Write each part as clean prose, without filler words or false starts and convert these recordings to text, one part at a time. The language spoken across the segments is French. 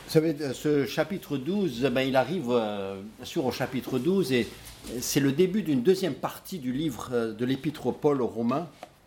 Vous savez, ce chapitre 12, il arrive au chapitre 12 et c'est le début d'une deuxième partie du livre de l'Épître Paul aux Romains.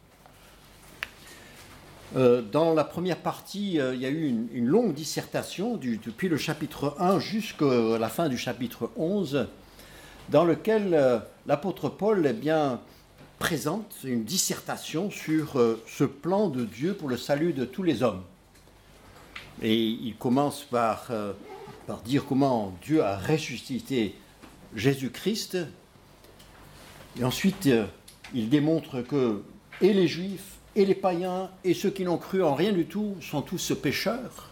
Dans la première partie, il y a eu une longue dissertation depuis le chapitre 1 jusqu'à la fin du chapitre 11, dans lequel l'apôtre Paul présente une dissertation sur ce plan de Dieu pour le salut de tous les hommes. Et il commence par dire comment Dieu a ressuscité Jésus-Christ. Et ensuite, il démontre que et les Juifs, et les païens, et ceux qui n'ont cru en rien du tout, sont tous pécheurs.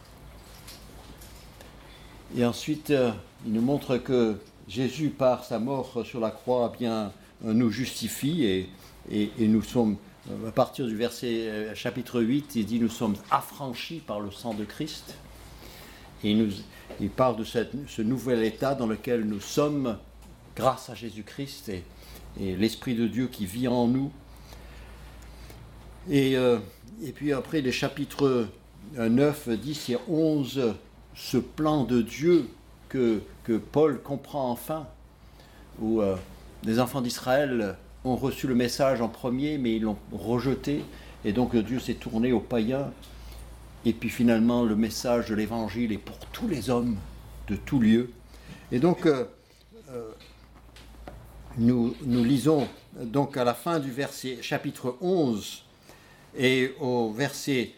Et ensuite, il nous montre que Jésus, par sa mort sur la croix, nous justifie et nous sommes, à partir du verset chapitre 8, il dit nous sommes affranchis par le sang de Christ. Et il parle de ce nouvel état dans lequel nous sommes grâce à Jésus-Christ et l'Esprit de Dieu qui vit en nous. Et puis après les chapitres 9, 10 et 11, ce plan de Dieu que Paul comprend enfin, où les enfants d'Israël ont reçu le message en premier, mais ils l'ont rejeté, et donc Dieu s'est tourné aux païens, et puis finalement le message de l'Évangile est pour tous les hommes de tout lieu. Et donc nous lisons donc à la fin du chapitre 11 et au verset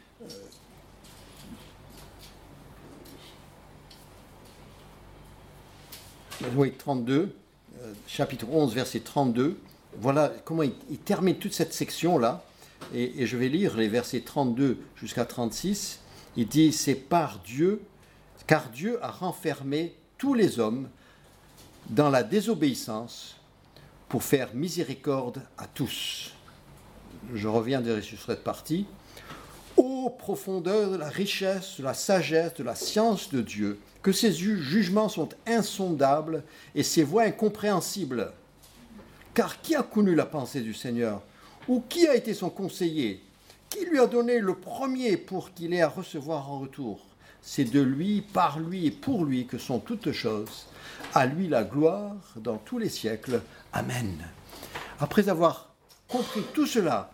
32, chapitre 11, verset 32. Voilà comment il termine toute cette section-là. Et je vais lire les versets 32 jusqu'à 36. Il dit, c'est par Dieu, car Dieu a renfermé tous les hommes dans la désobéissance pour faire miséricorde à tous. Je reviendrai sur cette partie. Ô profondeur de la richesse, de la sagesse, de la science de Dieu, que ses jugements sont insondables et ses voies incompréhensibles. Car qui a connu la pensée du Seigneur? Ou qui a été son conseiller? Qui lui a donné le premier pour qu'il ait à recevoir en retour? C'est de lui, par lui et pour lui que sont toutes choses. À lui la gloire dans tous les siècles. Amen. Après avoir compris tout cela,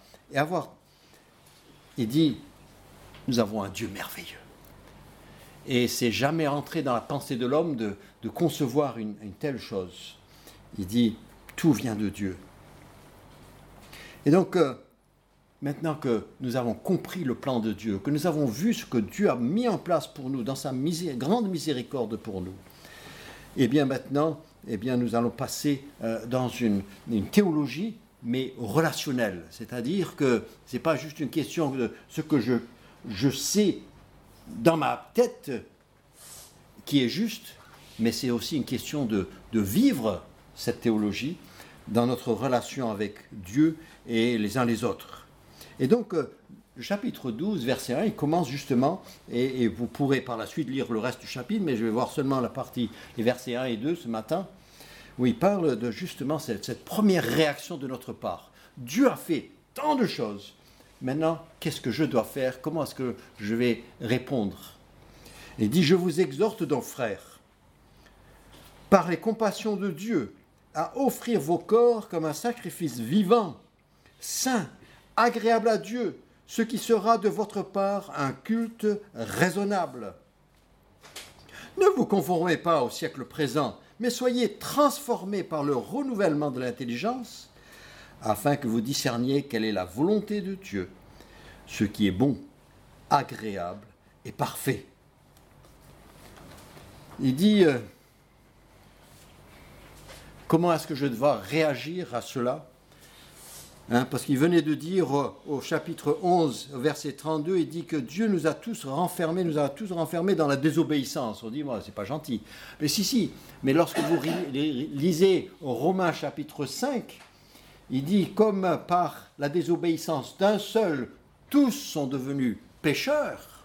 il dit, nous avons un Dieu merveilleux. Et c'est jamais entré dans la pensée de l'homme de concevoir une telle chose. Il dit, tout vient de Dieu. Et donc, maintenant que nous avons compris le plan de Dieu, que nous avons vu ce que Dieu a mis en place pour nous, dans sa grande miséricorde pour nous, et bien maintenant, nous allons passer dans une théologie, mais relationnelle. C'est-à-dire que ce n'est pas juste une question de ce que je sais dans ma tête qui est juste, mais c'est aussi une question de vivre cette théologie dans notre relation avec Dieu et les uns les autres. Et donc, le chapitre 12, verset 1, il commence justement, et vous pourrez par la suite lire le reste du chapitre, mais je vais voir seulement les versets 1 et 2 ce matin, où il parle de justement cette première réaction de notre part. Dieu a fait tant de choses. Maintenant, qu'est-ce que je dois faire? Comment est-ce que je vais répondre? Il dit, je vous exhorte donc, frères, par les compassions de Dieu, à offrir vos corps comme un sacrifice vivant, saint, agréable à Dieu, ce qui sera de votre part un culte raisonnable. Ne vous conformez pas au siècle présent, mais soyez transformés par le renouvellement de l'intelligence, afin que vous discerniez quelle est la volonté de Dieu, ce qui est bon, agréable et parfait. Il dit, comment est-ce que je dois réagir à cela? Parce qu'il venait de dire au chapitre 11, verset 32, il dit que Dieu nous a tous renfermés dans la désobéissance. On dit, moi, c'est pas gentil. Mais si, mais lorsque vous lisez Romains chapitre 5, il dit, comme par la désobéissance d'un seul, tous sont devenus pécheurs.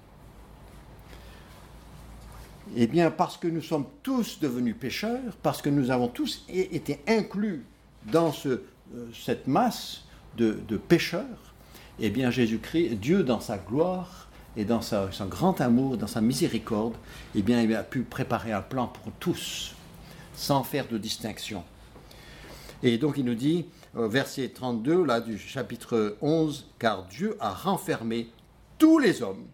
Eh bien, parce que nous sommes tous devenus pécheurs, parce que nous avons tous été inclus dans cette masse de pécheurs, eh bien Jésus-Christ, Dieu dans sa gloire, et dans son grand amour, dans sa miséricorde, eh bien, il a pu préparer un plan pour tous, sans faire de distinction. Et donc il nous dit, verset 32, là, du chapitre 11, « Car Dieu a renfermé tous les hommes,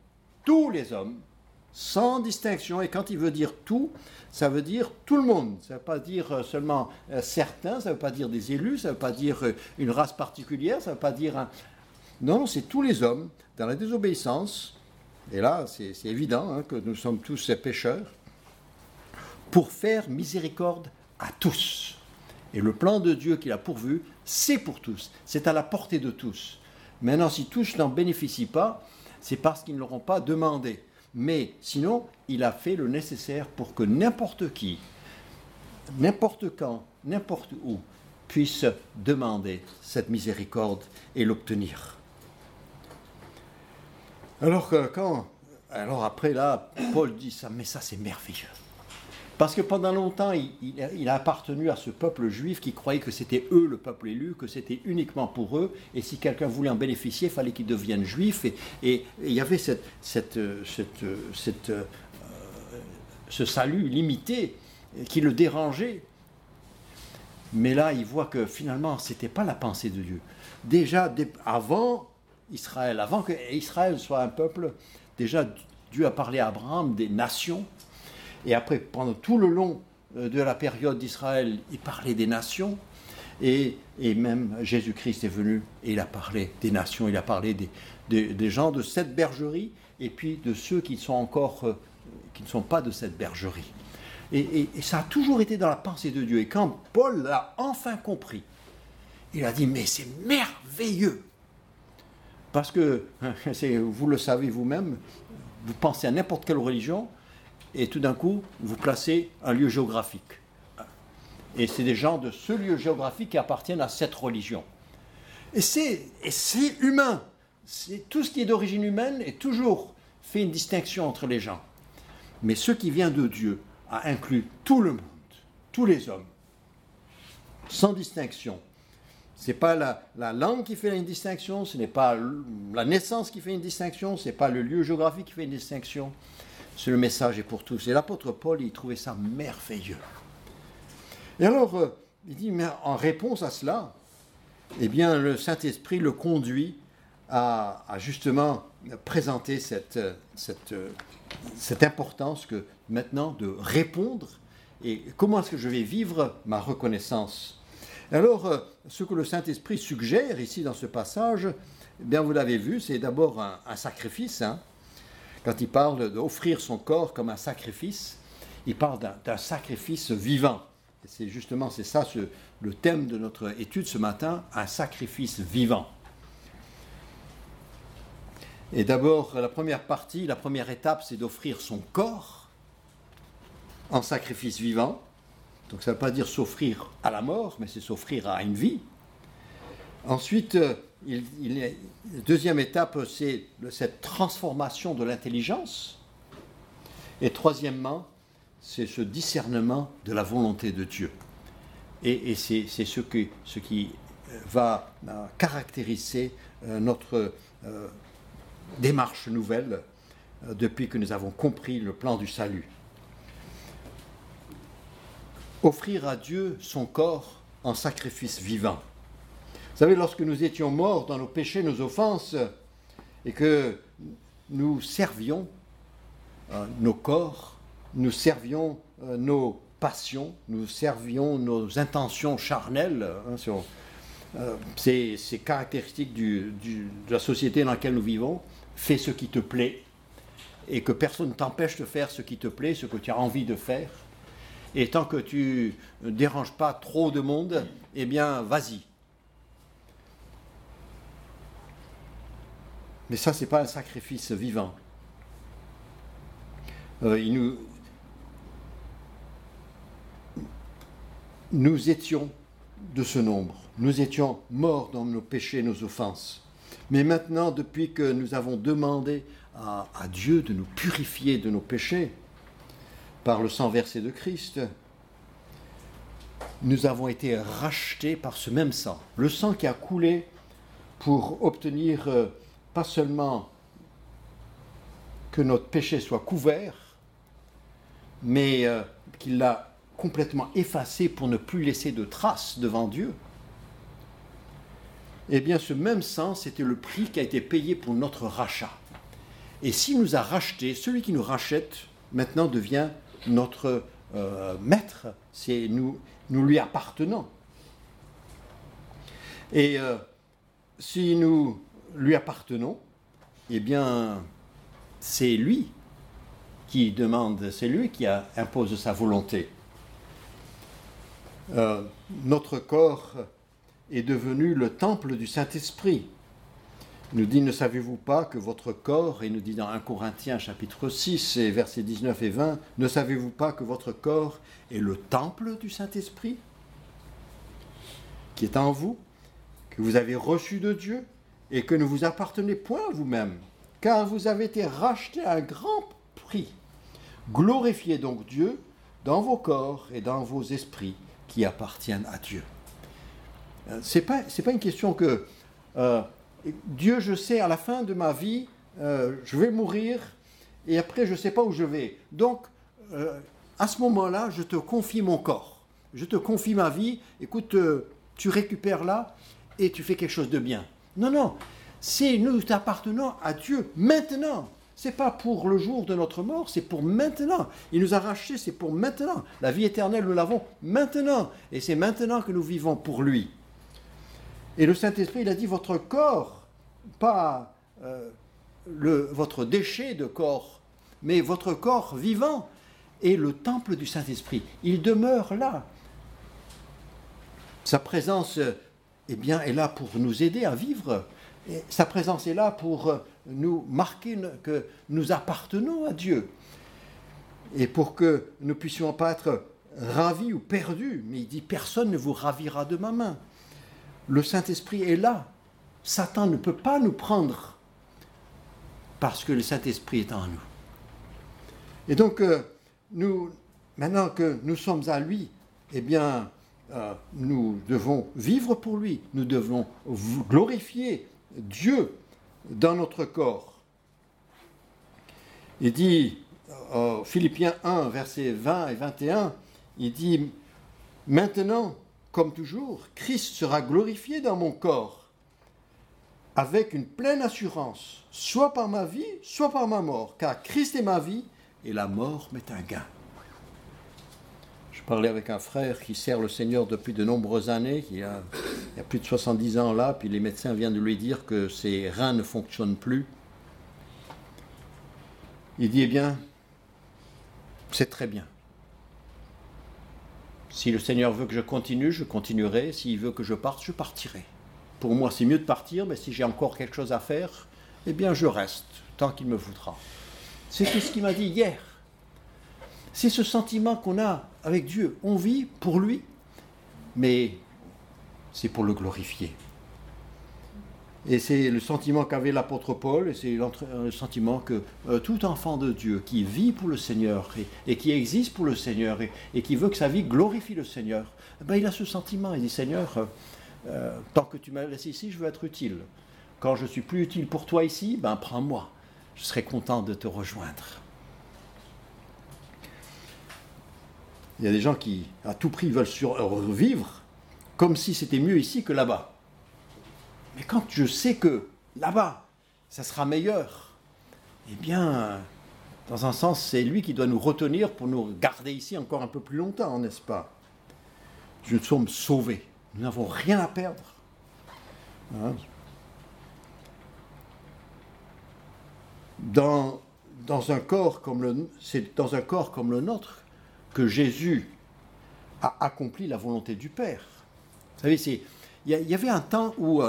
sans distinction. » Et quand il veut dire tout, ça veut dire tout le monde. Ça ne veut pas dire seulement certains, ça ne veut pas dire des élus, ça ne veut pas dire une race particulière, ça ne veut pas dire un... Non, c'est tous les hommes dans la désobéissance. Et là, c'est évident hein, que nous sommes tous ces pécheurs, pour faire miséricorde à tous. Et le plan de Dieu qu'il a pourvu, c'est pour tous. C'est à la portée de tous. Maintenant, si tous n'en bénéficient pas, c'est parce qu'ils ne l'auront pas demandé. Mais sinon, il a fait le nécessaire pour que n'importe qui, n'importe quand, n'importe où, puisse demander cette miséricorde et l'obtenir. Alors après là, Paul dit ça, mais ça c'est merveilleux. Parce que pendant longtemps, il a appartenu à ce peuple juif qui croyait que c'était eux le peuple élu, que c'était uniquement pour eux, et si quelqu'un voulait en bénéficier, il fallait qu'il devienne juif, et il y avait ce salut limité qui le dérangeait. Mais là, il voit que finalement, ce n'était pas la pensée de Dieu. Déjà, avant Israël, avant que Israël soit un peuple, déjà Dieu a parlé à Abraham des nations. Et après, pendant tout le long de la période d'Israël, il parlait des nations. Et même Jésus-Christ est venu et il a parlé des nations. Il a parlé des gens de cette bergerie et puis de ceux qui sont encore, qui ne sont pas de cette bergerie. Et ça a toujours été dans la pensée de Dieu. Et quand Paul l'a enfin compris, il a dit, mais c'est merveilleux. Parce que, vous le savez vous-même, vous pensez à n'importe quelle religion, et tout d'un coup, vous placez un lieu géographique. Et c'est des gens de ce lieu géographique qui appartiennent à cette religion. Et c'est humain. Tout ce qui est d'origine humaine est toujours fait une distinction entre les gens. Mais ce qui vient de Dieu a inclus tout le monde, tous les hommes, sans distinction. Ce n'est pas la langue qui fait une distinction, ce n'est pas la naissance qui fait une distinction, ce n'est pas le lieu géographique qui fait une distinction. C'est le message est pour tous. Et l'apôtre Paul, il trouvait ça merveilleux. Et alors, il dit, mais en réponse à cela, eh bien, le Saint-Esprit le conduit à justement présenter cette importance que maintenant de répondre et comment est-ce que je vais vivre ma reconnaissance. Alors, ce que le Saint-Esprit suggère ici dans ce passage, eh bien, vous l'avez vu, c'est d'abord un sacrifice, hein. Quand il parle d'offrir son corps comme un sacrifice, il parle d'un sacrifice vivant. Et c'est ça le thème de notre étude ce matin, un sacrifice vivant. Et d'abord, la première étape, c'est d'offrir son corps en sacrifice vivant. Donc ça ne veut pas dire s'offrir à la mort, mais c'est s'offrir à une vie. Ensuite, la deuxième étape, c'est cette transformation de l'intelligence. Et troisièmement, c'est ce discernement de la volonté de Dieu. Et c'est ce qui va caractériser notre démarche nouvelle depuis que nous avons compris le plan du salut. Offrir à Dieu son corps en sacrifice vivant. Vous savez, lorsque nous étions morts dans nos péchés, nos offenses, et que nous servions nos corps, nous servions nos passions, nous servions nos intentions charnelles, ces caractéristiques de la société dans laquelle nous vivons, fais ce qui te plaît, et que personne ne t'empêche de faire ce qui te plaît, ce que tu as envie de faire. Et tant que tu ne déranges pas trop de monde, eh bien, vas-y. Mais ça, ce n'est pas un sacrifice vivant. Nous étions de ce nombre. Nous étions morts dans nos péchés, nos offenses. Mais maintenant, depuis que nous avons demandé à Dieu de nous purifier de nos péchés, par le sang versé de Christ, nous avons été rachetés par ce même sang. Le sang qui a coulé pour obtenir pas seulement que notre péché soit couvert, mais qu'il l'a complètement effacé pour ne plus laisser de traces devant Dieu. Eh bien, ce même sang, c'était le prix qui a été payé pour notre rachat. Et s'il nous a rachetés, celui qui nous rachète, maintenant devient notre maître. Nous lui appartenons. Et si nous lui appartenons, eh bien, c'est lui qui demande, c'est lui qui impose sa volonté. Notre corps est devenu le temple du Saint-Esprit. Il nous dit, ne savez-vous pas que votre corps, et il nous dit dans 1 Corinthiens chapitre 6 et versets 19 et 20, ne savez-vous pas que votre corps est le temple du Saint-Esprit qui est en vous, que vous avez reçu de Dieu et que ne vous appartenez point à vous-même, car vous avez été rachetés à un grand prix. Glorifiez donc Dieu dans vos corps et dans vos esprits qui appartiennent à Dieu. C'est pas une question que Dieu, je sais, à la fin de ma vie, je vais mourir et après je ne sais pas où je vais. Donc, à ce moment-là, je te confie mon corps. Je te confie ma vie. Écoute, tu récupères là et tu fais quelque chose de bien. Non, non. Nous appartenons à Dieu maintenant. Ce n'est pas pour le jour de notre mort, c'est pour maintenant. Il nous a rachetés, c'est pour maintenant. La vie éternelle, nous l'avons maintenant. Et c'est maintenant que nous vivons pour lui. Et le Saint-Esprit, il a dit, votre corps, pas votre déchet de corps, mais votre corps vivant est le temple du Saint-Esprit. Il demeure là. Sa présence, eh bien, est là pour nous aider à vivre. Et sa présence est là pour nous marquer que nous appartenons à Dieu. Et pour que nous ne puissions pas être ravis ou perdus. Mais il dit, personne ne vous ravira de ma main. Le Saint-Esprit est là. Satan ne peut pas nous prendre parce que le Saint-Esprit est en nous. Et donc, maintenant que nous sommes à lui, eh bien, nous devons vivre pour lui. Nous devons glorifier Dieu dans notre corps. Il dit, Philippiens 1, versets 20 et 21, il dit, maintenant, comme toujours, Christ sera glorifié dans mon corps, avec une pleine assurance, soit par ma vie, soit par ma mort, car Christ est ma vie, et la mort m'est un gain. Je parlais avec un frère qui sert le Seigneur depuis de nombreuses années, il y a plus de 70 ans là, puis les médecins viennent de lui dire que ses reins ne fonctionnent plus. Il dit, eh bien, c'est très bien. Si le Seigneur veut que je continue, je continuerai. S'il veut que je parte, je partirai. Pour moi, c'est mieux de partir, mais si j'ai encore quelque chose à faire, eh bien, je reste, tant qu'il me voudra. C'est ce qu'il m'a dit hier. C'est ce sentiment qu'on a avec Dieu. On vit pour lui, mais c'est pour le glorifier. Et c'est le sentiment qu'avait l'apôtre Paul, et c'est le sentiment que tout enfant de Dieu qui vit pour le Seigneur et qui existe pour le Seigneur et qui veut que sa vie glorifie le Seigneur, ben il a ce sentiment. Il dit, Seigneur, tant que tu m'as laissé ici, je veux être utile. Quand je suis plus utile pour toi ici, ben prends-moi. Je serai content de te rejoindre. Il y a des gens qui, à tout prix, veulent survivre comme si c'était mieux ici que là-bas. Mais quand je sais que là-bas, ça sera meilleur, eh bien, dans un sens, c'est lui qui doit nous retenir pour nous garder ici encore un peu plus longtemps, n'est-ce pas? Nous sommes sauvés. Nous n'avons rien à perdre. Hein? C'est dans un corps comme le nôtre que Jésus a accompli la volonté du Père. Vous savez, il y avait un temps où...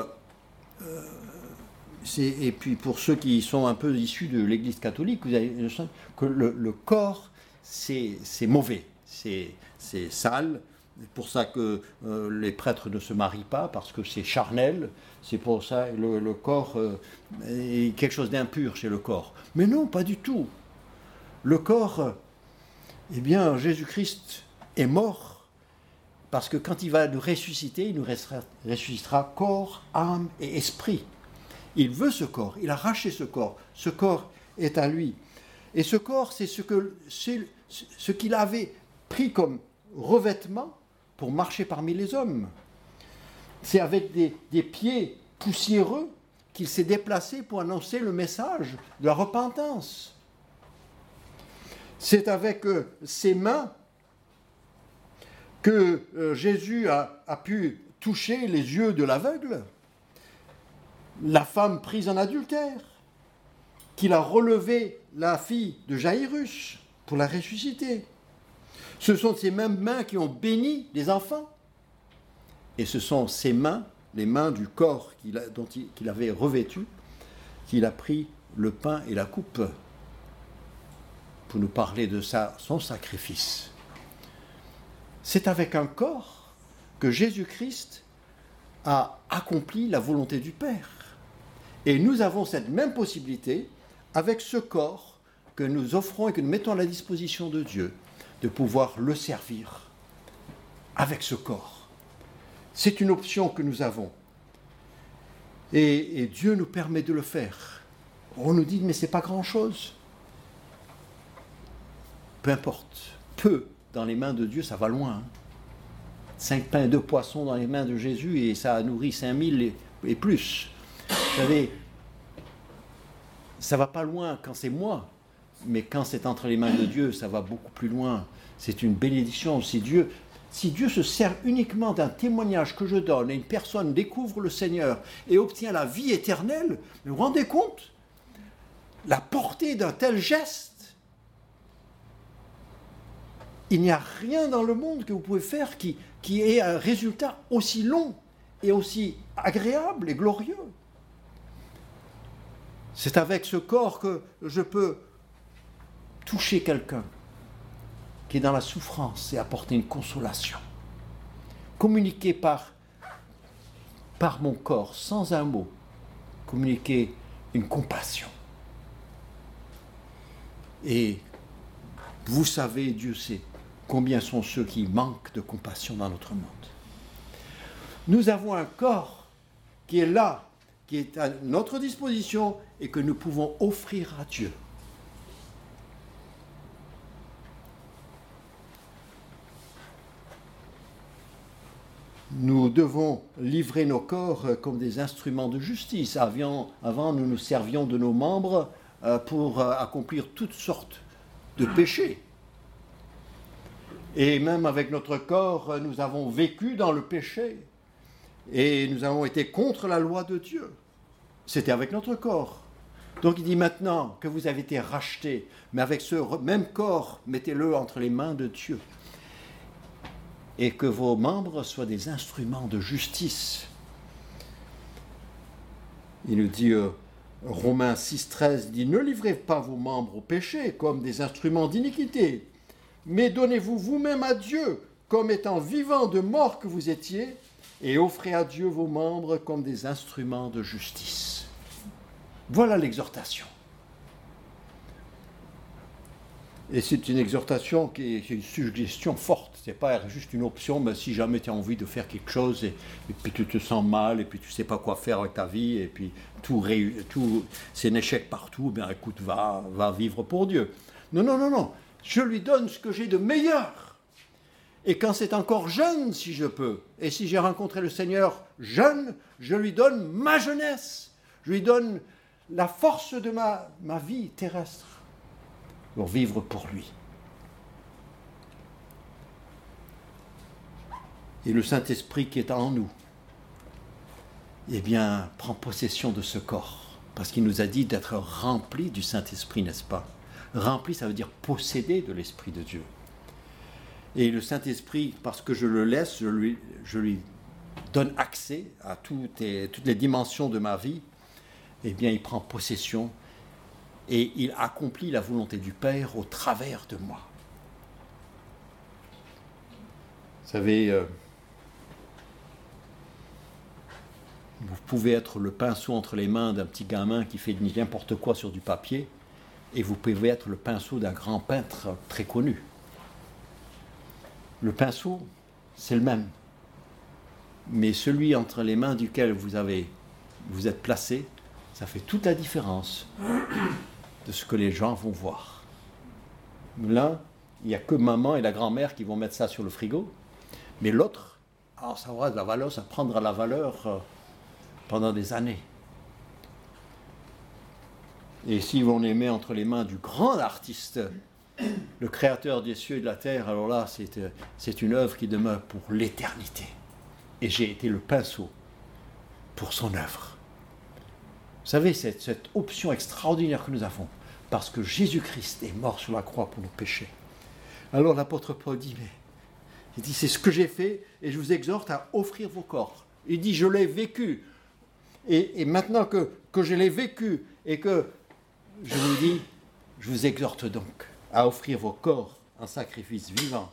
et puis pour ceux qui sont un peu issus de l'Église catholique, vous avez que le corps, c'est mauvais, c'est sale. C'est pour ça que les prêtres ne se marient pas, parce que c'est charnel. C'est pour ça que le corps est quelque chose d'impur chez le corps. Mais non, pas du tout. Le corps, eh bien, Jésus-Christ est mort, parce que quand il va nous ressusciter, il nous ressuscitera corps, âme et esprit. Il veut ce corps, il a racheté ce corps est à lui. Et ce corps, c'est ce qu'il avait pris comme revêtement pour marcher parmi les hommes. C'est avec des pieds poussiéreux qu'il s'est déplacé pour annoncer le message de la repentance. C'est avec ses mains que Jésus a pu toucher les yeux de l'aveugle, la femme prise en adultère, qu'il a relevé la fille de Jaïrus pour la ressusciter. Ce sont ces mêmes mains qui ont béni les enfants. Et ce sont ces mains, les mains du corps qu'il avait revêtu, qu'il a pris le pain et la coupe pour nous parler de son sacrifice. C'est avec un corps que Jésus-Christ a accompli la volonté du Père. Et nous avons cette même possibilité avec ce corps que nous offrons et que nous mettons à la disposition de Dieu, de pouvoir le servir avec ce corps. C'est une option que nous avons. Et Dieu nous permet de le faire. On nous dit, mais ce n'est pas grand-chose. Peu importe. Peu dans les mains de Dieu, ça va loin. 5 pains et 2 poissons dans les mains de Jésus et ça a nourri 5000 et plus. Vous savez, ça va pas loin quand c'est moi, mais quand c'est entre les mains de Dieu, ça va beaucoup plus loin. C'est une bénédiction. Si Dieu se sert uniquement d'un témoignage que je donne et une personne découvre le Seigneur et obtient la vie éternelle, vous vous rendez compte la portée d'un tel geste? Il n'y a rien dans le monde que vous pouvez faire qui ait un résultat aussi long et aussi agréable et glorieux. C'est avec ce corps que je peux toucher quelqu'un qui est dans la souffrance et apporter une consolation. Communiquer par mon corps, sans un mot, communiquer une compassion. Et vous savez, Dieu sait, combien sont ceux qui manquent de compassion dans notre monde. Nous avons un corps qui est là, qui est à notre disposition et que nous pouvons offrir à Dieu. Nous devons livrer nos corps comme des instruments de justice. Avant, nous nous servions de nos membres pour accomplir toutes sortes de péchés. Et même avec notre corps, nous avons vécu dans le péché. Et nous avons été contre la loi de Dieu. C'était avec notre corps. Donc il dit maintenant que vous avez été rachetés, mais avec ce même corps, mettez-le entre les mains de Dieu. Et que vos membres soient des instruments de justice. Il nous dit, Romains 6,13, dit « Ne livrez pas vos membres au péché comme des instruments d'iniquité, mais donnez-vous vous-même à Dieu comme étant vivants de mort que vous étiez, et offrez à Dieu vos membres comme des instruments de justice. » Voilà l'exhortation. Et c'est une exhortation qui est une suggestion forte. Ce n'est pas juste une option, mais si jamais tu as envie de faire quelque chose et puis tu te sens mal et puis tu ne sais pas quoi faire avec ta vie et puis tout c'est un échec partout, bien écoute, va vivre pour Dieu. Non. Je lui donne ce que j'ai de meilleur. Et quand c'est encore jeune, si je peux, et si j'ai rencontré le Seigneur jeune, je lui donne ma jeunesse. Je lui donne la force de ma vie terrestre pour vivre pour lui. Et le Saint-Esprit qui est en nous, eh bien, prend possession de ce corps. Parce qu'il nous a dit d'être remplis du Saint-Esprit, n'est-ce pas? Rempli, ça veut dire posséder de l'Esprit de Dieu. Et le Saint-Esprit, parce que je le laisse, je lui donne accès à toutes les dimensions de ma vie, eh bien, il prend possession et il accomplit la volonté du Père au travers de moi. Vous savez, vous pouvez être le pinceau entre les mains d'un petit gamin qui fait n'importe quoi sur du papier, et vous pouvez être le pinceau d'un grand peintre très connu. Le pinceau, c'est le même. Mais celui entre les mains duquel vous êtes placé, ça fait toute la différence de ce que les gens vont voir. L'un, il n'y a que maman et la grand-mère qui vont mettre ça sur le frigo. Mais l'autre, alors ça aura de la valeur, ça prendra la valeur pendant des années. Et si on les met entre les mains du grand artiste, le créateur des cieux et de la terre, alors là, c'est une œuvre qui demeure pour l'éternité. Et j'ai été le pinceau pour son œuvre. Vous savez, cette option extraordinaire que nous avons, parce que Jésus-Christ est mort sur la croix pour nos péchés. Alors l'apôtre Paul dit, il dit, c'est ce que j'ai fait et je vous exhorte à offrir vos corps. Il dit, je l'ai vécu. Et maintenant que je l'ai vécu et que je vous dis, je vous exhorte donc à offrir vos corps en sacrifice vivant.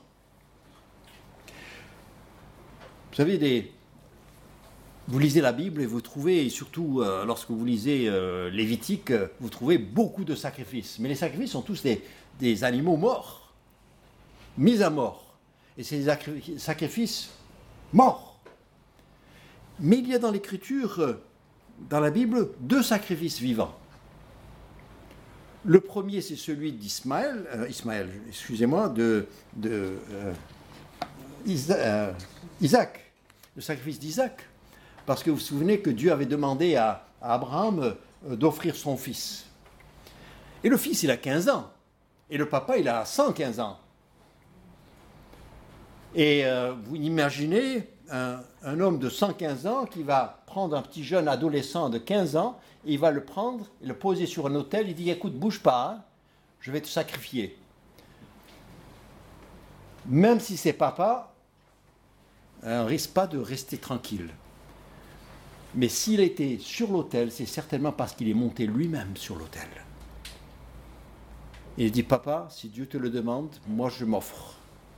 Vous savez, vous lisez la Bible et vous trouvez, et surtout lorsque vous lisez Lévitique, vous trouvez beaucoup de sacrifices. Mais les sacrifices sont tous des animaux morts, mis à mort. Et c'est des sacrifices morts. Mais il y a dans l'Écriture, dans la Bible, 2 sacrifices vivants. Le premier, c'est celui d'Ismaël, Isaac, le sacrifice d'Isaac. Parce que vous vous souvenez que Dieu avait demandé à Abraham d'offrir son fils. Et le fils, il a 15 ans. Et le papa, il a 115 ans. Et vous imaginez un homme de 115 ans qui va prendre un petit jeune adolescent de 15 ans, et il va le prendre et le poser sur un autel. Il dit, écoute, bouge pas, hein, je vais te sacrifier. Même si c'est papa, on ne risque pas de rester tranquille. Mais s'il était sur l'autel, c'est certainement parce qu'il est monté lui-même sur l'autel. Il dit, papa, si Dieu te le demande, moi je m'offre.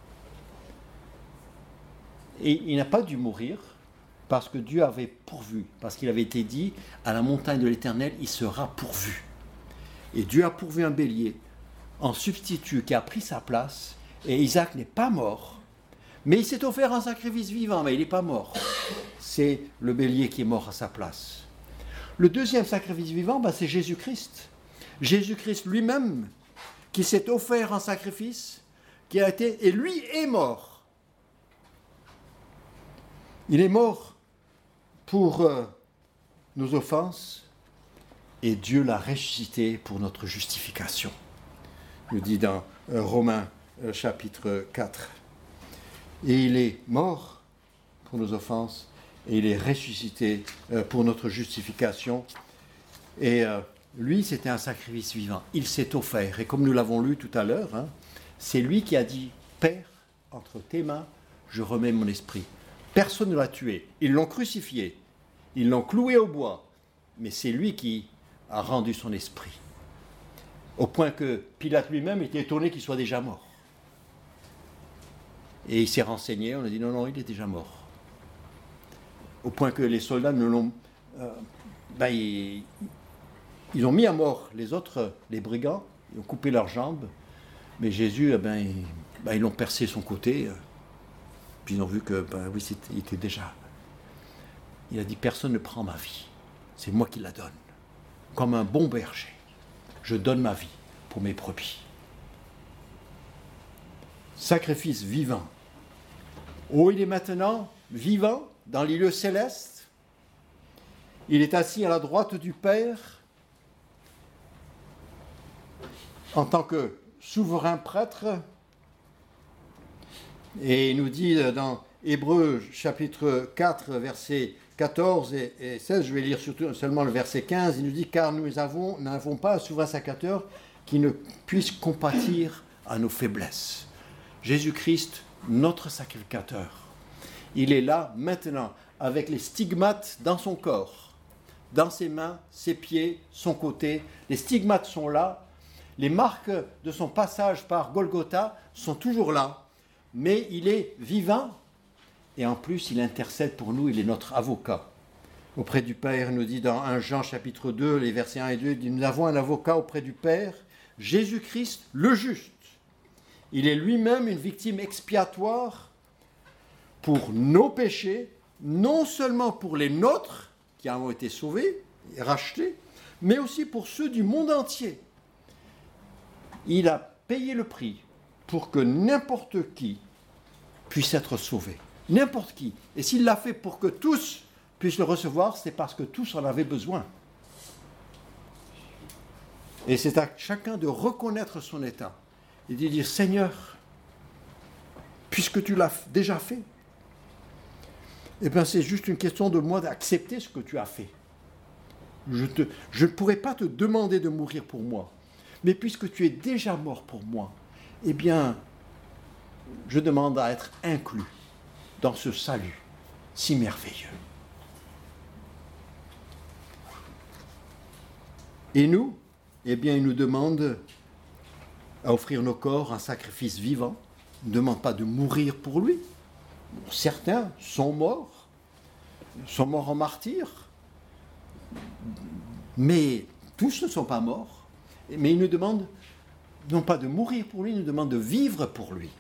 Et il n'a pas dû mourir parce que Dieu avait pourvu, parce qu'il avait été dit, à la montagne de l'Éternel, il sera pourvu. Et Dieu a pourvu un bélier en substitut qui a pris sa place, et Isaac n'est pas mort, mais il s'est offert un sacrifice vivant, mais il n'est pas mort. C'est le bélier qui est mort à sa place. Le deuxième sacrifice vivant, c'est Jésus-Christ. Jésus-Christ lui-même, qui s'est offert en sacrifice, qui a été, et lui est mort. Il est mort pour nos offenses, et Dieu l'a ressuscité pour notre justification. Il nous dit dans Romains chapitre 4. Et il est mort pour nos offenses, et il est ressuscité pour notre justification. Et lui, c'était un sacrifice vivant. Il s'est offert. Et comme nous l'avons lu tout à l'heure, c'est lui qui a dit, Père, entre tes mains, je remets mon esprit. Personne ne l'a tué. Ils l'ont crucifié. Ils l'ont cloué au bois. Mais c'est lui qui a rendu son esprit. Au point que Pilate lui-même était étonné qu'il soit déjà mort. Et il s'est renseigné. On a dit non, il est déjà mort. Au point que les soldats ne l'ont... ils ont mis à mort les autres, les brigands. Ils ont coupé leurs jambes. Mais Jésus, ils l'ont percé son côté. Puis ils ont vu que, il était déjà... Il a dit, personne ne prend ma vie. C'est moi qui la donne. Comme un bon berger. Je donne ma vie pour mes brebis. Sacrifice vivant. Oh, il est maintenant vivant dans les lieux célestes. Il est assis à la droite du Père en tant que souverain prêtre. Et il nous dit dans Hébreux chapitre 4, versets 14 et 16, je vais lire seulement le verset 15, il nous dit « Car nous n'avons pas un souverain sacrificateur qui ne puisse compatir à nos faiblesses. » Jésus-Christ, notre sacrificateur, il est là maintenant avec les stigmates dans son corps, dans ses mains, ses pieds, son côté. Les stigmates sont là, les marques de son passage par Golgotha sont toujours là, mais il est vivant. Et en plus, il intercède pour nous, il est notre avocat. Auprès du Père, il nous dit dans 1 Jean chapitre 2, les versets 1 et 2, il dit, nous avons un avocat auprès du Père, Jésus-Christ le juste. Il est lui-même une victime expiatoire pour nos péchés, non seulement pour les nôtres, qui avons été sauvés et rachetés, mais aussi pour ceux du monde entier. Il a payé le prix pour que n'importe qui puisse être sauvé. N'importe qui. Et s'il l'a fait pour que tous puissent le recevoir, c'est parce que tous en avaient besoin. Et c'est à chacun de reconnaître son état et de dire, Seigneur, puisque tu l'as déjà fait, eh bien c'est juste une question de moi d'accepter ce que tu as fait. Je ne pourrais pas te demander de mourir pour moi, mais puisque tu es déjà mort pour moi, eh bien, je demande à être inclus dans ce salut si merveilleux. Et nous, eh bien, il nous demande à offrir nos corps un sacrifice vivant. Il ne demande pas de mourir pour lui. Certains sont morts en martyrs, mais tous ne sont pas morts. Mais il nous demande non pas de mourir pour lui, il nous demande de vivre pour lui.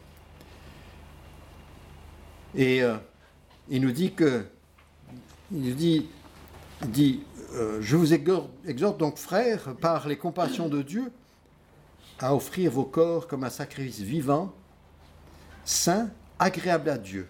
Et il nous dit je vous exhorte donc, frères, par les compassions de Dieu, à offrir vos corps comme un sacrifice vivant, saint, agréable à Dieu,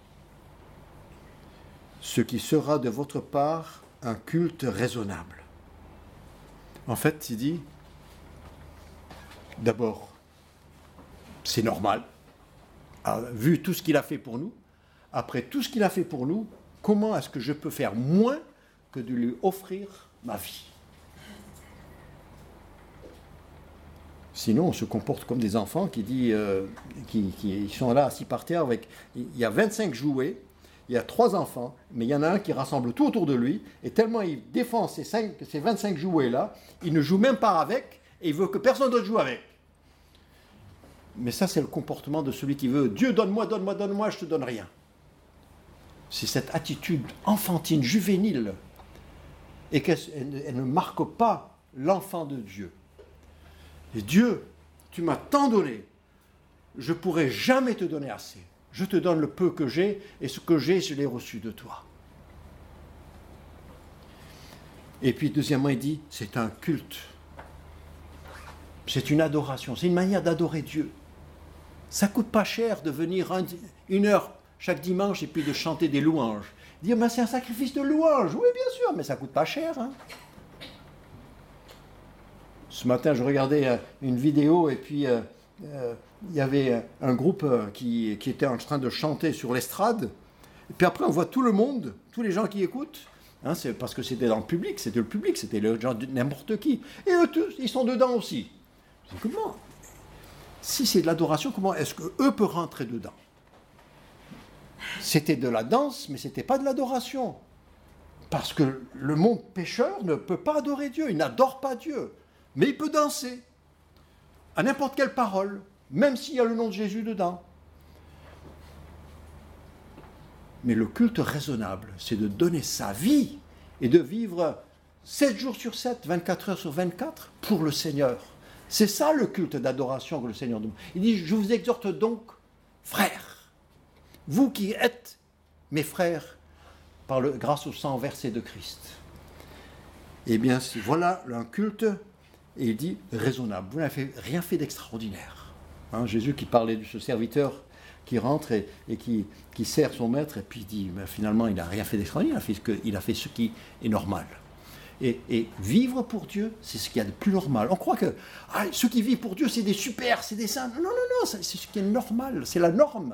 ce qui sera de votre part un culte raisonnable. En fait, il dit, d'abord, c'est normal, vu tout ce qu'il a fait pour nous. Après tout ce qu'il a fait pour nous, comment est-ce que je peux faire moins que de lui offrir ma vie? Sinon, on se comporte comme des enfants qui sont là assis par terre avec... Il y a 25 jouets, il y a 3 enfants, mais il y en a un qui rassemble tout autour de lui, et tellement il défend ces 25 jouets-là, il ne joue même pas avec, et il veut que personne d'autre joue avec. Mais ça, c'est le comportement de celui qui veut « Dieu, donne-moi, donne-moi, donne-moi, je te donne rien ». C'est cette attitude enfantine, juvénile, et qu'elle ne marque pas l'enfant de Dieu. Et Dieu, tu m'as tant donné, je ne pourrai jamais te donner assez. Je te donne le peu que j'ai, et ce que j'ai, je l'ai reçu de toi. Et puis, deuxièmement, il dit, c'est un culte. C'est une adoration, c'est une manière d'adorer Dieu. Ça ne coûte pas cher de venir une heure chaque dimanche et puis de chanter des louanges. Dire, mais c'est un sacrifice de louange. Oui, bien sûr, mais ça ne coûte pas cher. Hein. Ce matin, je regardais une vidéo et puis il y avait un groupe qui était en train de chanter sur l'estrade. Et puis après, on voit tout le monde, tous les gens qui écoutent. Hein, c'est parce que c'était dans le public, c'était le genre de n'importe qui. Et eux tous, ils sont dedans aussi. Comment ? Si c'est de l'adoration, comment est-ce qu'eux peuvent rentrer dedans ? C'était de la danse, mais ce n'était pas de l'adoration. Parce que le monde pécheur ne peut pas adorer Dieu, il n'adore pas Dieu. Mais il peut danser à n'importe quelle parole, même s'il y a le nom de Jésus dedans. Mais le culte raisonnable, c'est de donner sa vie et de vivre 7 jours sur 7, 24 heures sur 24 pour le Seigneur. C'est ça le culte d'adoration que le Seigneur demande. Il dit, je vous exhorte donc, frères, vous qui êtes mes frères, grâce au sang versé de Christ. Eh bien, voilà un culte, et il dit, raisonnable. Vous n'avez rien fait d'extraordinaire. Hein, Jésus qui parlait de ce serviteur qui rentre et qui sert son maître, et puis il dit, mais finalement, il n'a rien fait d'extraordinaire, il a fait ce qui est normal. Et vivre pour Dieu, c'est ce qu'il y a de plus normal. On croit que ceux qui vivent pour Dieu, c'est des super, c'est des saints. Non, c'est ce qui est normal, c'est la norme.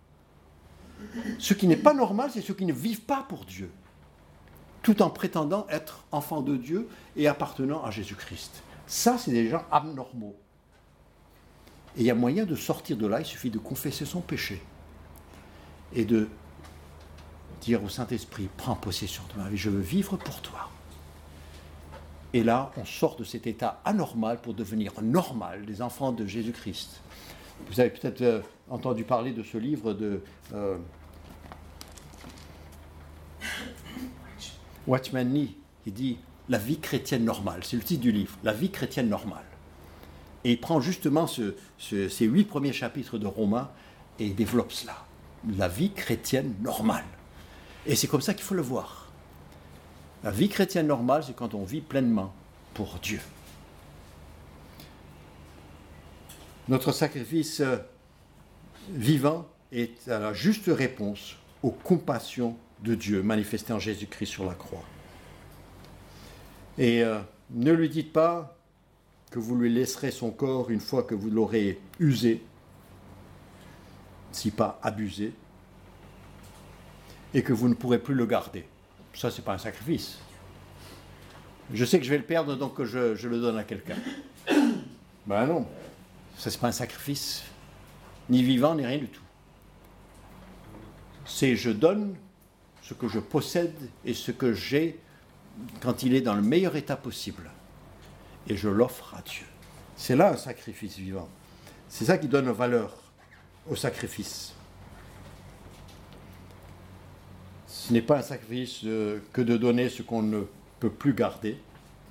Ce qui n'est pas normal, c'est ceux qui ne vivent pas pour Dieu, tout en prétendant être enfants de Dieu et appartenant à Jésus-Christ. Ça, c'est des gens abnormaux. Et il y a moyen de sortir de là, il suffit de confesser son péché et de dire au Saint-Esprit, prends possession de ma vie, je veux vivre pour toi. Et là, on sort de cet état anormal pour devenir normal, des enfants de Jésus-Christ. Vous avez peut-être entendu parler de ce livre de Watchman Nee, qui dit « La vie chrétienne normale ». C'est le titre du livre, « La vie chrétienne normale ». Et il prend justement ces 8 premiers chapitres de Romains et il développe cela. La vie chrétienne normale. Et c'est comme ça qu'il faut le voir. La vie chrétienne normale, c'est quand on vit pleinement pour Dieu. Notre sacrifice vivant est à la juste réponse aux compassions de Dieu manifestées en Jésus-Christ sur la croix. Et ne lui dites pas que vous lui laisserez son corps une fois que vous l'aurez usé, si pas abusé, et que vous ne pourrez plus le garder. Ça, ce n'est pas un sacrifice. Je sais que je vais le perdre, donc je le donne à quelqu'un. Ben non, ça, ce n'est pas un sacrifice, ni vivant, ni rien du tout. C'est je donne ce que je possède et ce que j'ai quand il est dans le meilleur état possible. Et je l'offre à Dieu. C'est là un sacrifice vivant. C'est ça qui donne valeur au sacrifice. Ce n'est pas un sacrifice que de donner ce qu'on ne peut plus garder.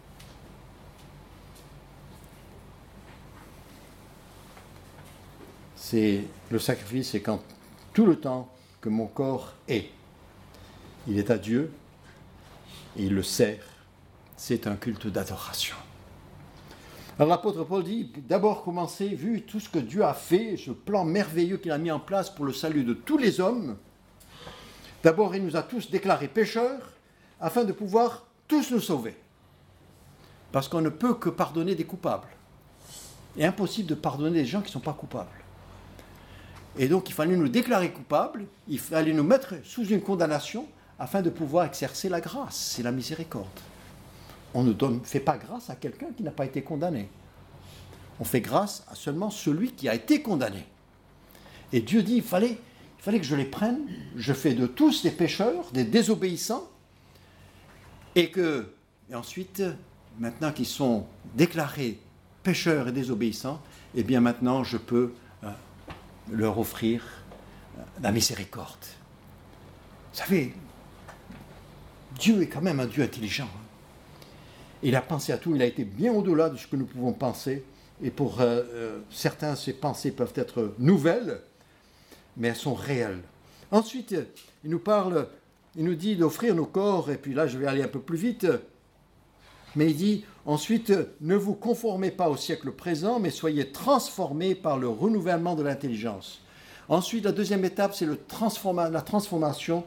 Le sacrifice, c'est quand tout le temps que mon corps est, il est à Dieu et il le sert. C'est un culte d'adoration. Alors l'apôtre Paul dit, d'abord commencez, vu tout ce que Dieu a fait, ce plan merveilleux qu'il a mis en place pour le salut de tous les hommes. D'abord, il nous a tous déclarés pécheurs, afin de pouvoir tous nous sauver. Parce qu'on ne peut que pardonner des coupables. Il est impossible de pardonner des gens qui ne sont pas coupables. Et donc, il fallait nous déclarer coupables, il fallait nous mettre sous une condamnation, afin de pouvoir exercer la grâce, c'est la miséricorde. On ne fait pas grâce à quelqu'un qui n'a pas été condamné. On fait grâce à seulement celui qui a été condamné. Et Dieu dit, il fallait que je les prenne, je fais de tous des pécheurs, des désobéissants, et ensuite, maintenant qu'ils sont déclarés pécheurs et désobéissants, eh bien maintenant je peux leur offrir la miséricorde. Vous savez, Dieu est quand même un Dieu intelligent. Il a pensé à tout, il a été bien au-delà de ce que nous pouvons penser. Et pour certains, ces pensées peuvent être nouvelles, mais elles sont réelles. Ensuite, il nous dit d'offrir nos corps, et puis là je vais aller un peu plus vite, mais il dit ensuite, ne vous conformez pas au siècle présent, mais soyez transformés par le renouvellement de l'intelligence. Ensuite, la deuxième étape, c'est la transformation,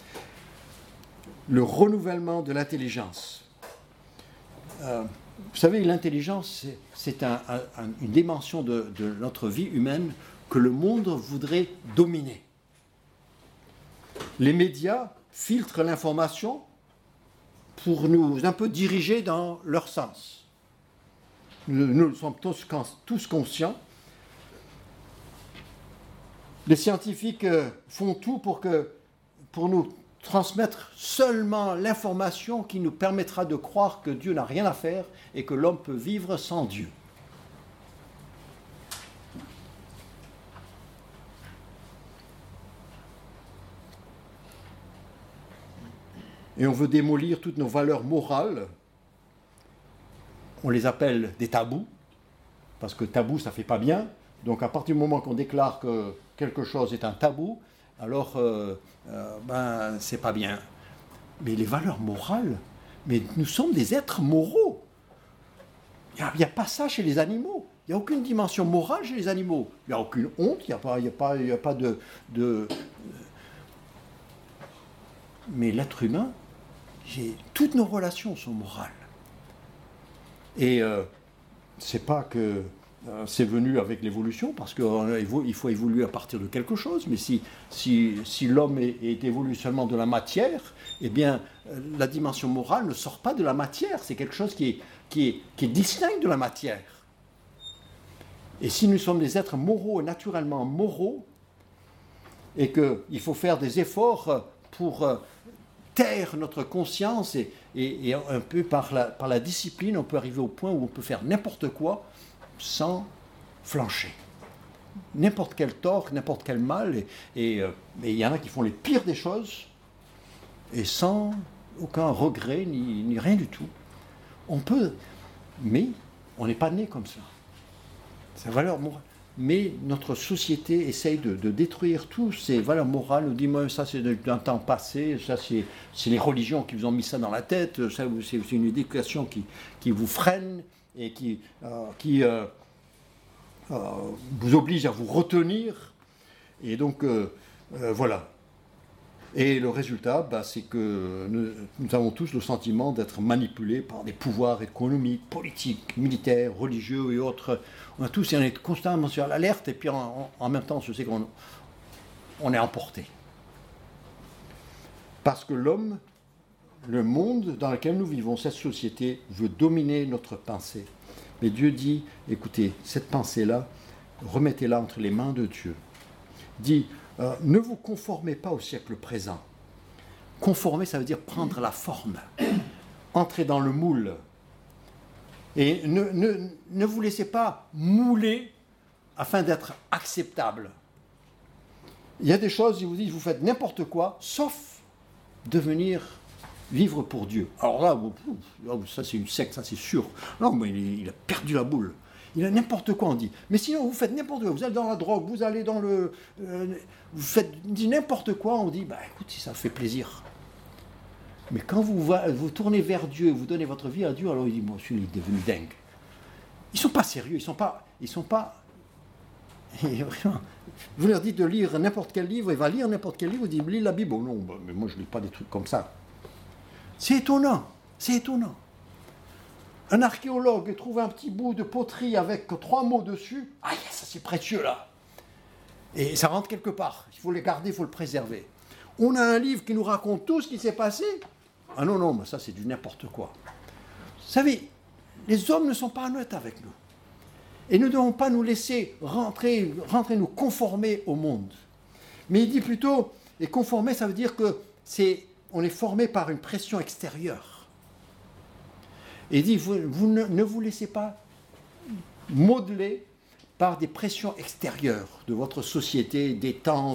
le renouvellement de l'intelligence. Vous savez, l'intelligence, c'est une dimension de notre vie humaine que le monde voudrait dominer. Les médias filtrent l'information pour nous un peu diriger dans leur sens. Nous sommes tous conscients. Les scientifiques font tout pour nous transmettre seulement l'information qui nous permettra de croire que Dieu n'a rien à faire et que l'homme peut vivre sans Dieu. Et on veut démolir toutes nos valeurs morales. On les appelle des tabous, parce que tabou, ça ne fait pas bien. Donc à partir du moment qu'on déclare que quelque chose est un tabou, alors c'est pas bien. Mais les valeurs morales, mais nous sommes des êtres moraux. Il n'y a pas ça chez les animaux. Il n'y a aucune dimension morale chez les animaux. Il n'y a aucune honte, il n'y a pas de... Mais l'être humain, toutes nos relations sont morales. Et c'est pas que c'est venu avec l'évolution, parce qu'il faut évoluer à partir de quelque chose, mais si l'homme est évolué seulement de la matière, eh bien, la dimension morale ne sort pas de la matière, c'est quelque chose qui est distinct de la matière. Et si nous sommes des êtres moraux, naturellement moraux, et qu'il faut faire des efforts pour taire notre conscience, et un peu par la discipline, on peut arriver au point où on peut faire n'importe quoi sans flancher. N'importe quel tort, n'importe quel mal, et il y en a qui font les pires des choses, et sans aucun regret, ni rien du tout. On peut, mais on n'est pas né comme ça. C'est une valeur morale. Mais notre société essaye de détruire toutes ces valeurs morales. On dit, moi, ça c'est d'un temps passé, ça c'est les religions qui vous ont mis ça dans la tête, ça c'est une éducation qui vous freine et qui vous oblige à vous retenir. Et donc, voilà. Et le résultat, c'est que nous avons tous le sentiment d'être manipulés par des pouvoirs économiques, politiques, militaires, religieux et autres. On est constamment sur l'alerte, et puis en même temps, je sais qu'on est emporté. Parce que l'homme, le monde dans lequel nous vivons, cette société, veut dominer notre pensée. Mais Dieu dit, écoutez, cette pensée-là, remettez-la entre les mains de Dieu. Dit, ne vous conformez pas au siècle présent. Conformer, ça veut dire prendre la forme, entrer dans le moule. Et ne vous laissez pas mouler afin d'être acceptable. Il y a des choses, ils vous disent, vous faites n'importe quoi, sauf devenir vivre pour Dieu. Alors là, ça c'est une secte, ça c'est sûr. Non, mais il a perdu la boule. Il a n'importe quoi, on dit. Mais sinon, vous faites n'importe quoi. Vous allez dans la drogue, vous allez dans le... vous faites n'importe quoi, on dit, écoute, si ça fait plaisir. Mais quand vous tournez vers Dieu, vous donnez votre vie à Dieu, alors il dit, moi, je suis devenu dingue. Ils ne sont pas sérieux, ils sont pas... Vous leur dites de lire n'importe quel livre, il va lire n'importe quel livre, il dit, lis la Bible. Oh non, mais moi, je ne lis pas des trucs comme ça. C'est étonnant, c'est étonnant. Un archéologue trouve un petit bout de poterie avec 3 mots dessus. Ah, ça c'est précieux là. Et ça rentre quelque part. Il faut le garder, il faut le préserver. On a un livre qui nous raconte tout ce qui s'est passé. Ah non, mais ça c'est du n'importe quoi. Vous savez, les hommes ne sont pas honnêtes avec nous. Et nous ne devons pas nous laisser rentrer, nous conformer au monde. Mais il dit plutôt, et conformer, ça veut dire qu'on est formé par une pression extérieure. Et il dit, ne vous laissez pas modeler par des pressions extérieures de votre société, des temps,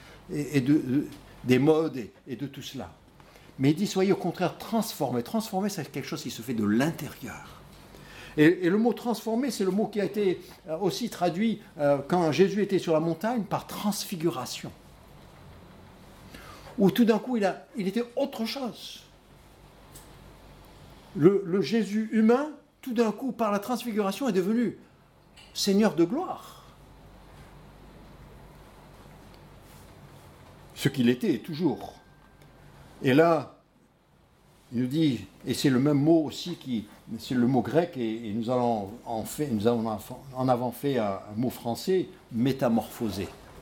des modes et de tout cela. Mais il dit, soyez au contraire transformés. Transformés, c'est quelque chose qui se fait de l'intérieur. Et le mot transformé, c'est le mot qui a été aussi traduit quand Jésus était sur la montagne par transfiguration. Où tout d'un coup, il était autre chose. Le Jésus humain, tout d'un coup, par la transfiguration, est devenu Seigneur de gloire. Ce qu'il était toujours. Et là, il nous dit, et c'est le même mot aussi, c'est le mot grec, et nous avons en avant fait un mot français, métamorphosé.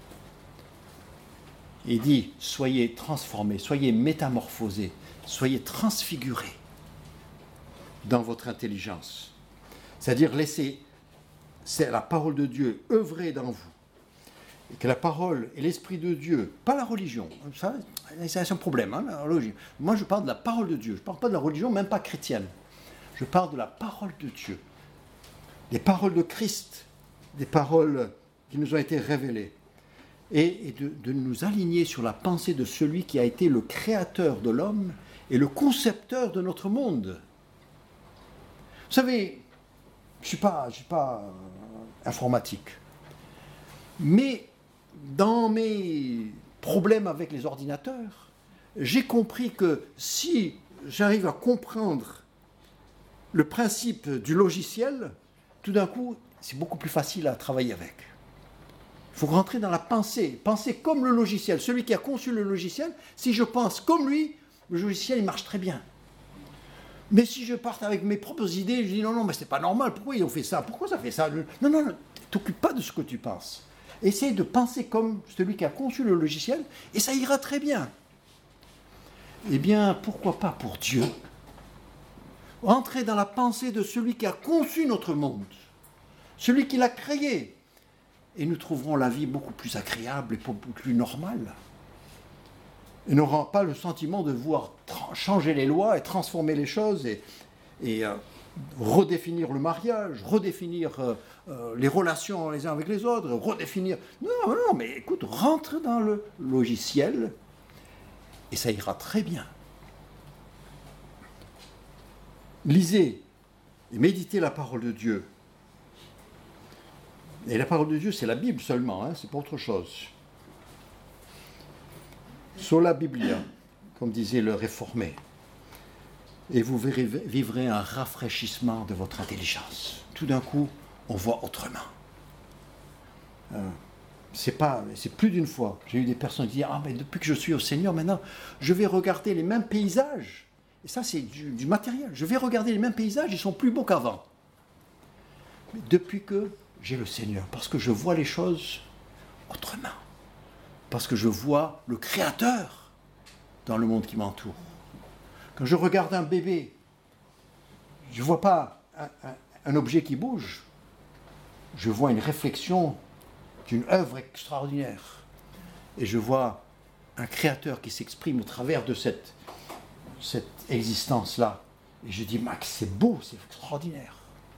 Il dit, soyez transformés, soyez métamorphosés, soyez transfigurés dans votre intelligence. C'est-à-dire laissez la parole de Dieu œuvrer dans vous. Et que la parole et l'Esprit de Dieu, pas la religion, ça, c'est un problème, la religion. Moi je parle de la parole de Dieu, je ne parle pas de la religion, même pas chrétienne. Je parle de la parole de Dieu, des paroles de Christ, des paroles qui nous ont été révélées. Et de nous aligner sur la pensée de celui qui a été le créateur de l'homme et le concepteur de notre monde. Vous savez, je suis pas informatique, mais dans mes problèmes avec les ordinateurs, j'ai compris que si j'arrive à comprendre le principe du logiciel, tout d'un coup, c'est beaucoup plus facile à travailler avec. Il faut rentrer dans la pensée, penser comme le logiciel. Celui qui a conçu le logiciel, si je pense comme lui, le logiciel il marche très bien. Mais si je parte avec mes propres idées, je dis non, mais c'est pas normal, pourquoi ils ont fait ça? Pourquoi ça fait ça? Non, t'occupe pas de ce que tu penses. Essaye de penser comme celui qui a conçu le logiciel, et ça ira très bien. Eh bien, pourquoi pas pour Dieu? Entrer dans la pensée de celui qui a conçu notre monde, celui qui l'a créé, et nous trouverons la vie beaucoup plus agréable et beaucoup plus normale. Et n'aurons pas le sentiment de vouloir changer les lois et transformer les choses et redéfinir le mariage, redéfinir les relations les uns avec les autres, redéfinir... Non, mais écoute, rentre dans le logiciel et ça ira très bien. Lisez et méditez la parole de Dieu. Et la parole de Dieu, c'est la Bible seulement, c'est pas autre chose. Sola Biblia, comme disait le réformé. Et vous vivrez un rafraîchissement de votre intelligence. Tout d'un coup, on voit autrement. C'est plus d'une fois. J'ai eu des personnes qui disent « Ah, mais depuis que je suis au Seigneur, maintenant, je vais regarder les mêmes paysages. » Et ça, c'est du matériel. Je vais regarder les mêmes paysages, ils sont plus beaux qu'avant. Mais depuis que j'ai le Seigneur, parce que je vois les choses autrement. Parce que je vois le Créateur dans le monde qui m'entoure. Quand je regarde un bébé, je ne vois pas un objet qui bouge. Je vois une réflexion d'une œuvre extraordinaire. Et je vois un Créateur qui s'exprime au travers de cette existence-là. Et je dis, Max, c'est beau, c'est extraordinaire.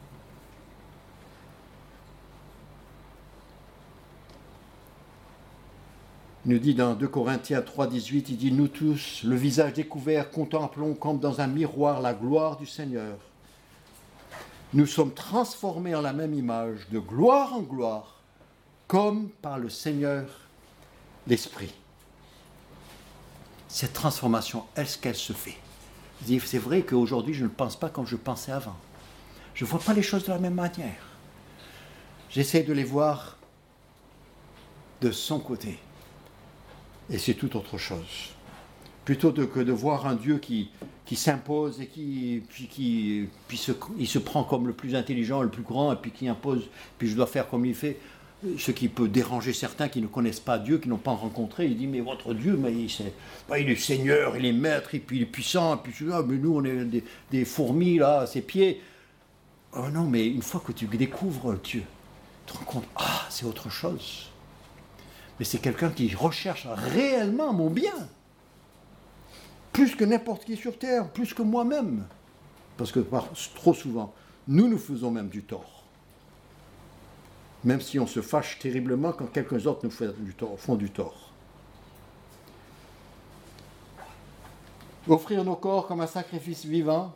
Il nous dit dans 2 Corinthiens 3,18, il dit, nous tous, le visage découvert, contemplons comme dans un miroir la gloire du Seigneur. Nous sommes transformés en la même image, de gloire en gloire, comme par le Seigneur l'Esprit. Cette transformation, est-ce qu'elle se fait? C'est vrai qu'aujourd'hui, je ne pense pas comme je pensais avant. Je ne vois pas les choses de la même manière. J'essaie de les voir de son côté. Et c'est tout autre chose. Plutôt que de voir un Dieu qui s'impose et il se prend comme le plus intelligent, le plus grand, et puis qui impose, puis je dois faire comme il fait. Ce qui peut déranger certains qui ne connaissent pas Dieu, qui n'ont pas rencontré. Il dit, mais votre Dieu, mais il est Seigneur, il est maître, et puis il est puissant, et puis mais nous on est des fourmis là, à ses pieds. Oh non, mais une fois que tu découvres Dieu, tu te rends compte, c'est autre chose. Mais c'est quelqu'un qui recherche réellement mon bien. Plus que n'importe qui sur terre, plus que moi-même. Parce que trop souvent, nous faisons même du tort. Même si on se fâche terriblement quand quelques autres nous font du tort. Offrir nos corps comme un sacrifice vivant,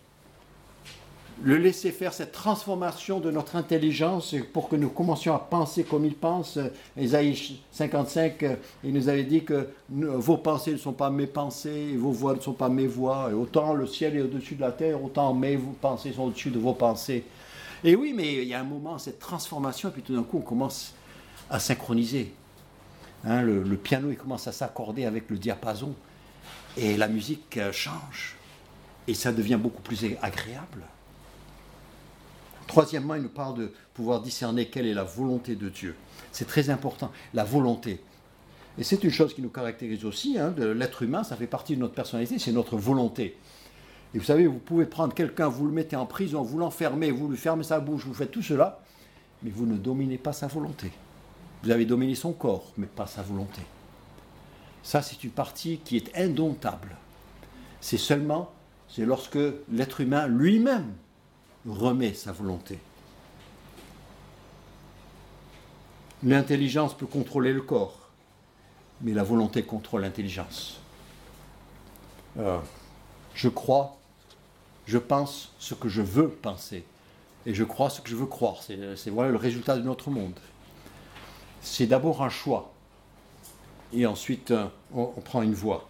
le laisser faire cette transformation de notre intelligence pour que nous commencions à penser comme il pense. Ésaïe 55, il nous avait dit que vos pensées ne sont pas mes pensées, et vos voix ne sont pas mes voix. Et autant le ciel est au-dessus de la terre, autant mes pensées sont au-dessus de vos pensées. Et oui, mais il y a un moment, cette transformation, et puis tout d'un coup, on commence à synchroniser. Le piano, il commence à s'accorder avec le diapason, et la musique change, et ça devient beaucoup plus agréable. Troisièmement, il nous parle de pouvoir discerner quelle est la volonté de Dieu. C'est très important, la volonté. Et c'est une chose qui nous caractérise aussi, de l'être humain, ça fait partie de notre personnalité, c'est notre volonté. Et vous savez, vous pouvez prendre quelqu'un, vous le mettez en prison, vous l'enfermez, vous lui fermez sa bouche, vous faites tout cela, mais vous ne dominez pas sa volonté. Vous avez dominé son corps, mais pas sa volonté. Ça, c'est une partie qui est indomptable. C'est lorsque l'être humain lui-même remet sa volonté. L'intelligence peut contrôler le corps, mais la volonté contrôle l'intelligence. Je crois, je pense ce que je veux penser, et je crois ce que je veux croire. C'est voilà le résultat de notre monde. C'est d'abord un choix, et ensuite on prend une voie.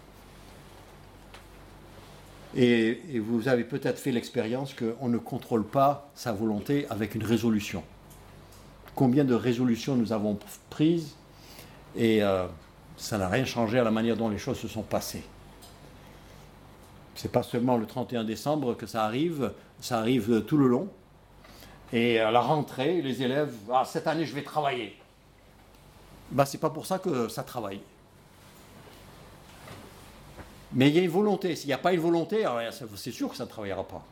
Et vous avez peut-être fait l'expérience qu'on ne contrôle pas sa volonté avec une résolution. Combien de résolutions nous avons prises et ça n'a rien changé à la manière dont les choses se sont passées. C'est pas seulement le 31 décembre que ça arrive tout le long. Et à la rentrée, les élèves, cette année je vais travailler. C'est pas pour ça que ça travaille. Mais il y a une volonté. S'il n'y a pas une volonté, c'est sûr que ça ne travaillera pas.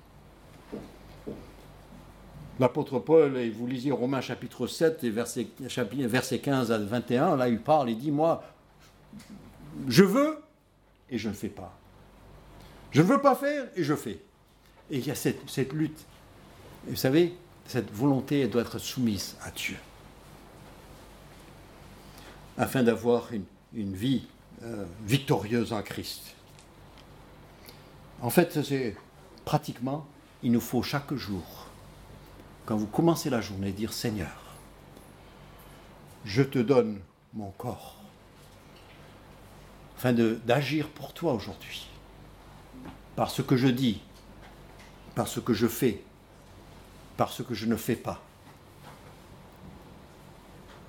L'apôtre Paul, et vous lisez Romains chapitre 7, et versets 15 à 21, là il parle, il dit, moi, je veux et je ne fais pas. Je ne veux pas faire et je fais. Et il y a cette lutte. Et vous savez, cette volonté, elle doit être soumise à Dieu. Afin d'avoir une vie victorieuse en Christ. En fait, c'est pratiquement, il nous faut chaque jour, quand vous commencez la journée, dire « Seigneur, je te donne mon corps, afin d'agir pour toi aujourd'hui, par ce que je dis, par ce que je fais, par ce que je ne fais pas.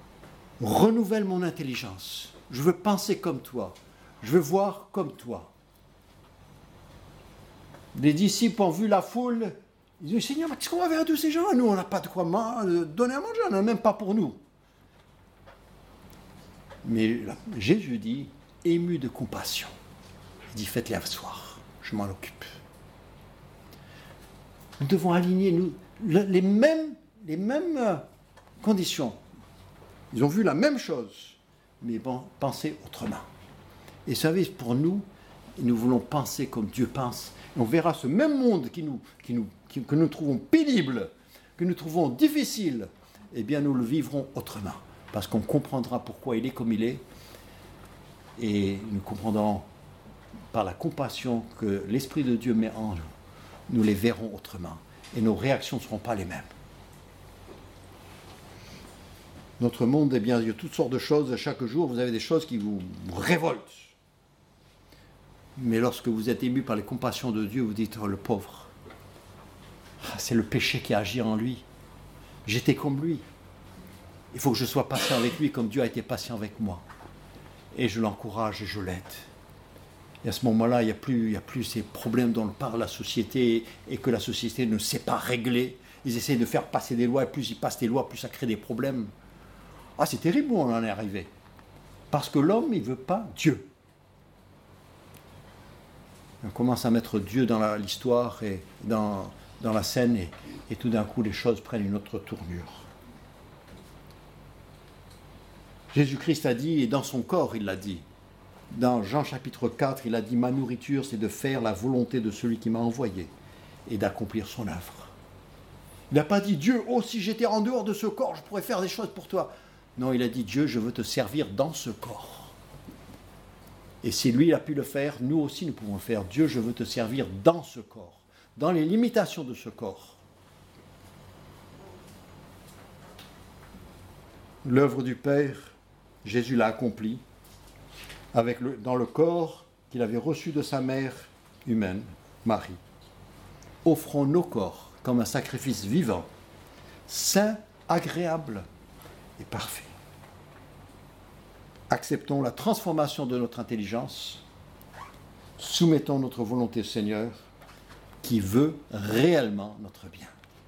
Renouvelle mon intelligence. Je veux penser comme toi. Je veux voir comme toi. Les disciples ont vu la foule. Ils disent, Seigneur, mais qu'est-ce qu'on va faire à tous ces gens? Nous, on n'a pas de quoi donner à manger, on n'a même pas pour nous. Mais Jésus dit, ému de compassion, il dit, faites-les asseoir, je m'en occupe. Nous devons aligner les mêmes conditions. Ils ont vu la même chose, mais bon, penser autrement. Et vous savez, pour nous, nous voulons penser comme Dieu pense. Et on verra ce même monde que nous trouvons pénible, que nous trouvons difficile, eh bien nous le vivrons autrement. Parce qu'on comprendra pourquoi il est comme il est. Et nous comprendrons par la compassion que l'Esprit de Dieu met en nous. Nous les verrons autrement. Et nos réactions ne seront pas les mêmes. Notre monde, eh bien, il y a toutes sortes de choses. Chaque jour, vous avez des choses qui vous révoltent. Mais lorsque vous êtes ému par les compassions de Dieu, vous dites, oh, le pauvre. C'est le péché qui agit en lui. J'étais comme lui. Il faut que je sois patient avec lui comme Dieu a été patient avec moi. Et je l'encourage et je l'aide. Et à ce moment-là, il n'y a plus ces problèmes dont parle la société et que la société ne sait pas régler. Ils essaient de faire passer des lois et plus ils passent des lois, plus ça crée des problèmes. Ah, c'est terrible où on en est arrivé. Parce que l'homme, il ne veut pas Dieu. On commence à mettre Dieu dans l'histoire et dans la scène et tout d'un coup, les choses prennent une autre tournure. Jésus-Christ a dit, et dans son corps, il l'a dit. Dans Jean chapitre 4, il a dit, ma nourriture, c'est de faire la volonté de celui qui m'a envoyé et d'accomplir son œuvre. Il n'a pas dit, Dieu, oh, si j'étais en dehors de ce corps, je pourrais faire des choses pour toi. Non, il a dit, Dieu, je veux te servir dans ce corps. Et si lui, il a pu le faire, nous aussi, nous pouvons le faire. Dieu, je veux te servir dans ce corps, dans les limitations de ce corps. L'œuvre du Père, Jésus l'a accomplie dans le corps qu'il avait reçu de sa mère humaine, Marie. Offrons nos corps comme un sacrifice vivant, saint, agréable et parfait. Acceptons la transformation de notre intelligence, soumettons notre volonté au Seigneur qui veut réellement notre bien.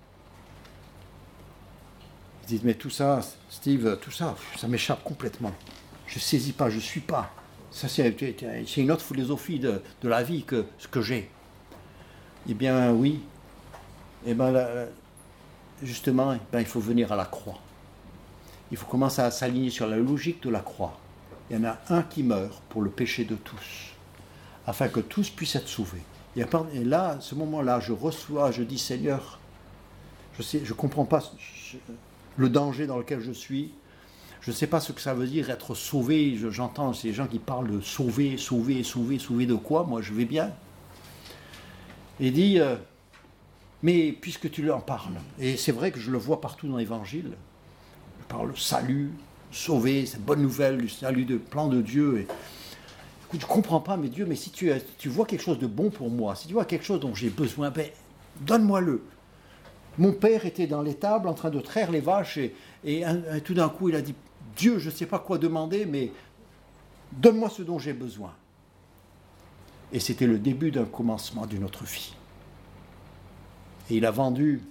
Vous dites, mais tout ça, Steve, tout ça, ça m'échappe complètement. Je ne saisis pas, je ne suis pas. Ça, c'est une autre philosophie de la vie que ce que j'ai. Eh bien, oui. Eh bien, justement, il faut venir à la croix. Il faut commencer à s'aligner sur la logique de la croix. Il y en a un qui meurt pour le péché de tous, afin que tous puissent être sauvés. Et là, à ce moment-là, je dis, Seigneur, je ne comprends pas le danger dans lequel je suis. Je ne sais pas ce que ça veut dire être sauvé. J'entends ces gens qui parlent de sauver de quoi? Moi, je vais bien. Et il dit, mais puisque tu en parles, et c'est vrai que je le vois partout dans l'Évangile, je parle salut, sauver, cette bonne nouvelle, le salut de plan de Dieu. Et, écoute, je ne comprends pas, mais Dieu, mais si tu vois quelque chose de bon pour moi, si tu vois quelque chose dont j'ai besoin, donne-moi-le. Mon père était dans l'étable en train de traire les vaches et tout d'un coup il a dit, Dieu, je ne sais pas quoi demander, mais donne-moi ce dont j'ai besoin. Et c'était le début d'un commencement d'une autre vie. Et il a vendu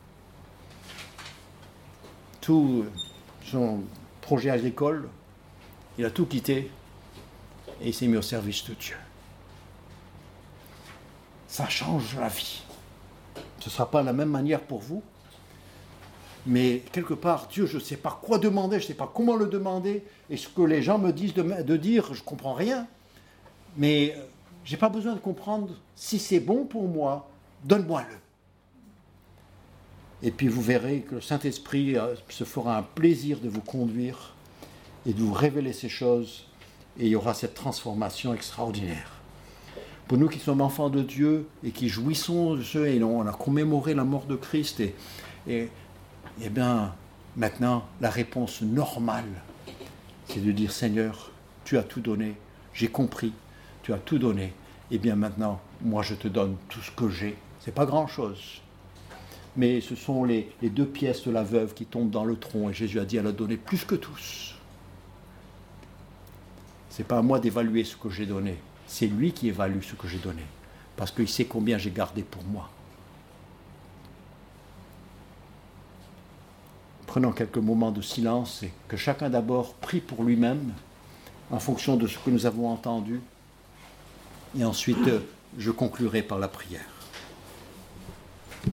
tout son projet agricole, il a tout quitté et il s'est mis au service de Dieu. Ça change la vie. Ce ne sera pas de la même manière pour vous, mais quelque part, Dieu, je ne sais pas quoi demander, je ne sais pas comment le demander, et ce que les gens me disent de dire, je ne comprends rien, mais je n'ai pas besoin de comprendre. Si c'est bon pour moi, donne-moi-le. Et puis vous verrez que le Saint-Esprit se fera un plaisir de vous conduire et de vous révéler ces choses, et il y aura cette transformation extraordinaire. Pour nous qui sommes enfants de Dieu et qui jouissons de ce, et on a commémoré la mort de Christ, et bien maintenant la réponse normale, c'est de dire, Seigneur, tu as tout donné, j'ai compris, tu as tout donné, et bien maintenant, moi je te donne tout ce que j'ai. C'est pas grand-chose, mais ce sont les 2 pièces de la veuve qui tombent dans le tronc, et Jésus a dit, elle a donné plus que tous. Ce n'est pas à moi d'évaluer ce que j'ai donné. C'est lui qui évalue ce que j'ai donné. Parce qu'il sait combien j'ai gardé pour moi. Prenons quelques moments de silence et que chacun d'abord prie pour lui-même en fonction de ce que nous avons entendu. Et ensuite, je conclurai par la prière.